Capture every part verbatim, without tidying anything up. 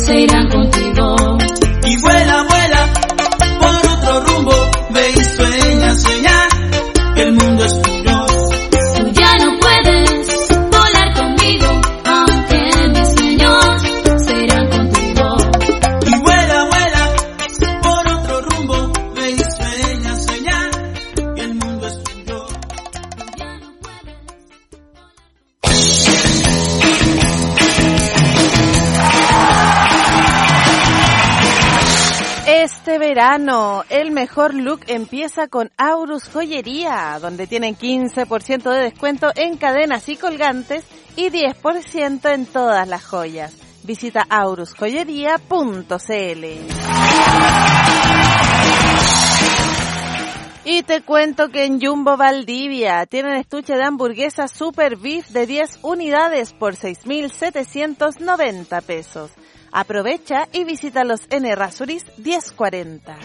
se irán contigo. Y vuela, vuela por otro rumbo, ve y sueña, sueña, que el mundo es tuyo. Tú ya no puedes volar conmigo, aunque mis sueños se irán contigo. Y vuela, vuela por otro rumbo, ve y sueña, sueña, que el mundo es tuyo. Tú ya no puedes volar. Este verano, el mejor look empieza con Aurus Joyería, donde tienen quince por ciento de descuento en cadenas y colgantes y diez por ciento en todas las joyas. Visita aurus joyería punto c l. Y te cuento que en Jumbo Valdivia tienen estuche de hamburguesa Super Beef de diez unidades por seis mil setecientos noventa pesos. Aprovecha y visítalos en Errázuriz diez cuarenta.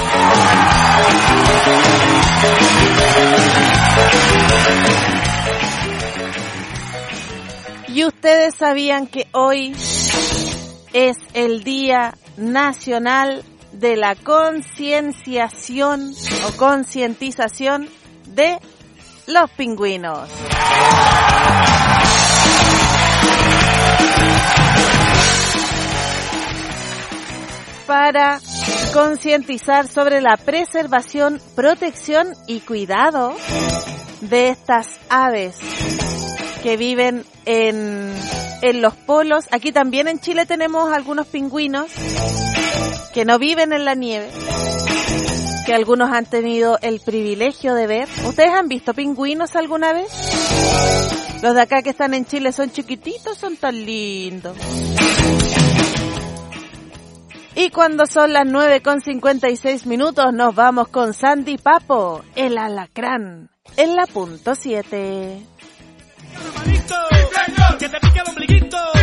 ¿Y ustedes sabían que hoy es el Día Nacional de la Concienciación o Concientización de los Pingüinos? Para concientizar sobre la preservación, protección y cuidado de estas aves que viven en, en los polos. Aquí también en Chile tenemos algunos pingüinos que no viven en la nieve, que algunos han tenido el privilegio de ver. ¿Ustedes han visto pingüinos alguna vez? Los de acá que están en Chile son chiquititos, son tan lindos. Y cuando son las nueve con cincuenta y seis minutos, nos vamos con Sandy Papo, el alacrán, en la punto siete. ¡Que te pique el ombliguito!